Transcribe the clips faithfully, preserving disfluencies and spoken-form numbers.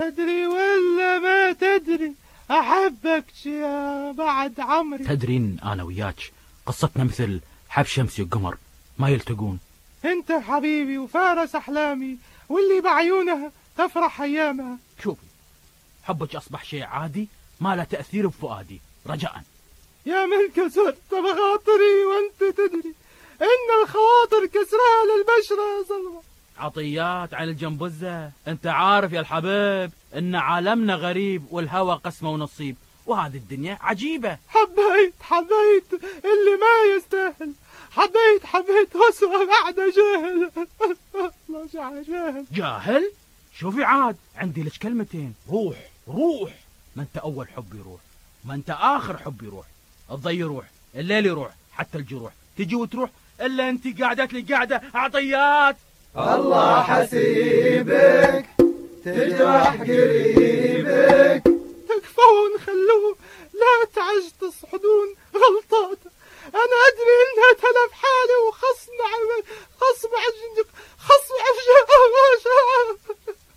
تدري ولا ما تدري أحبك يا بعد عمري. تدرين أنا وياك قصتنا مثل حب شمس وقمر ما يلتقون. أنت حبيبي وفارس أحلامي واللي بعيونها تفرح أيامها. شوفي حبك أصبح شيء عادي ما له تأثير بفؤادي رجاء. يا من كسرت بخاطري وأنت تدري إن الخواطر كسرها للبشرة ظلمة. عطيات عن الجنبزة، أنت عارف يا الحبيب إن عالمنا غريب والهوى قسمة ونصيب وهذه الدنيا عجيبة. حبيت حبيت اللي ما يستاهل، حبيت حبيت وسوى بعد جاهل. الله جاهل. جاهل؟ شوفي عاد عندي لك كلمتين، روح روح. ما أنت أول حب يروح، ما أنت آخر حب يروح، الضي يروح، الليل يروح، حتى الجروح تجي وتروح، إلا أنت قاعدت لي قاعدة عطيات. الله حسيبك تجرح قريبك. تكفون خلوه لا تعج تصحدون غلطات. أنا أدري إنها تلف حالي وخصم عمل خصم عجنك خصم عفجاء ما شاء.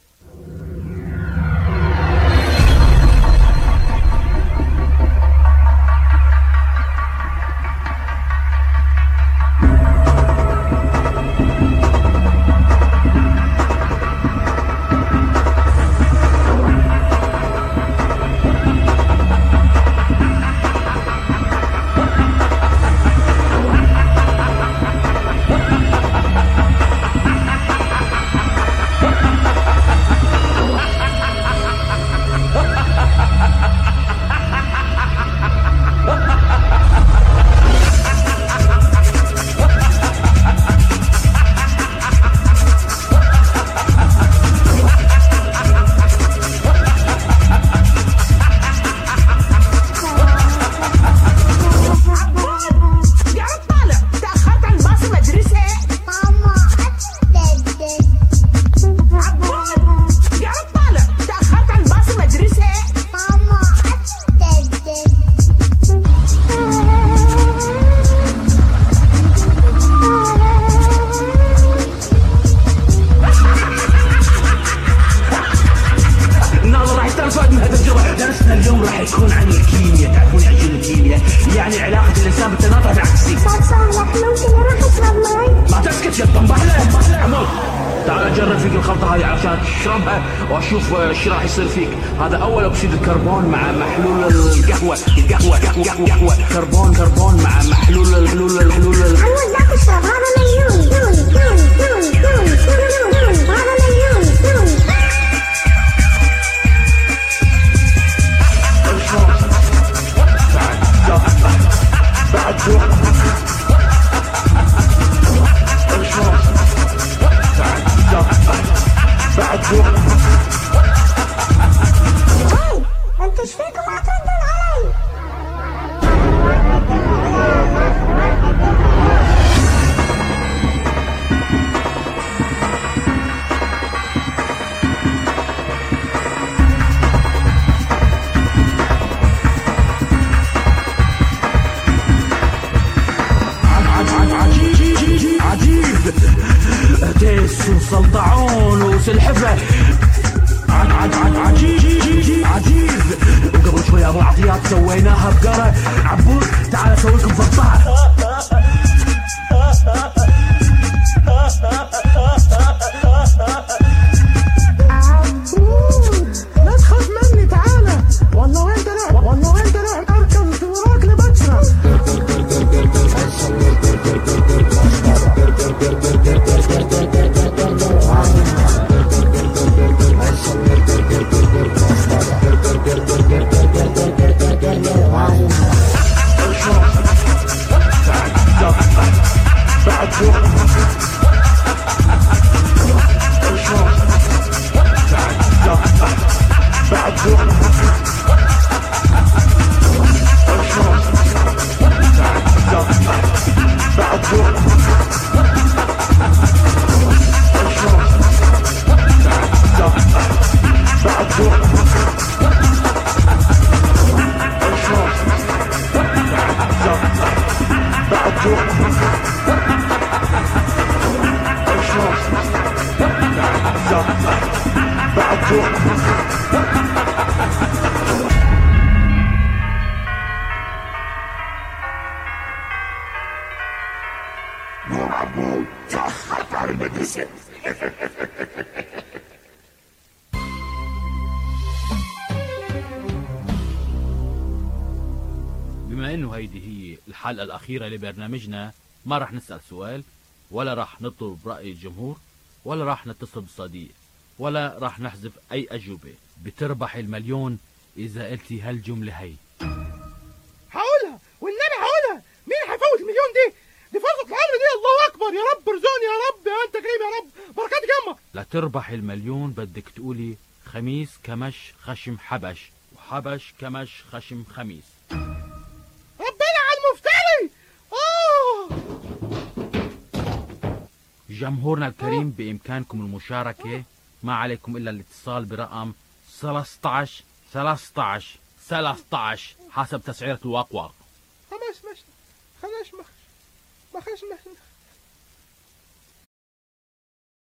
واشوف ايش راح يصير فيك. هذا اول اكسيد الكربون مع محلول القهوه القهوه قهوه قهوه كربون كربون مع محلول الحلول الحلول عوض لا تشرب هذا مليون دون دون دون دون دون هذا مليون دون. بعد بعد انت ايش فيكم ما تردون علي؟ عجيب تيس وسلطعون وسلحفة. عجيب عجيب وقبل شوي ابو عطيات سويناها بقرة. عبود تعال اسوي لكم فقطعة. لا تخاف مني تعال. والله وين تروح والله وين تروح اركب في وراك لبكره. Wow. نور عمو تأخرت على المدرسة. بما انه هيدي هي الحلقة الأخيرة لبرنامجنا، ما راح نسأل سؤال، ولا راح نطلب رأي الجمهور، ولا راح نتصل بصديق، ولا راح نحذف أي أجوبة. بتربح المليون إذا قلتي هالجملة هي. هقولها والنبي هقولها. مين هيفوت المليون دي؟ دي فرصة العمر دي. الله أكبر، يا رب ارزقني يا رب، يا أنت كريم يا رب، بركاتك يما. لتربح المليون بدك تقولي خميس كمش خشم حبش، وحبش كمش خشم خميس. ربنا على المفتري. آه جمهورنا الكريم، بإمكانكم المشاركة، ما عليكم إلا الاتصال برقم ثلاثة عشر ثلاثة عشر ثلاثة عشر حسب تسعيرة الواقواق. خلاص ماشي، خلاص مخش مخش مخش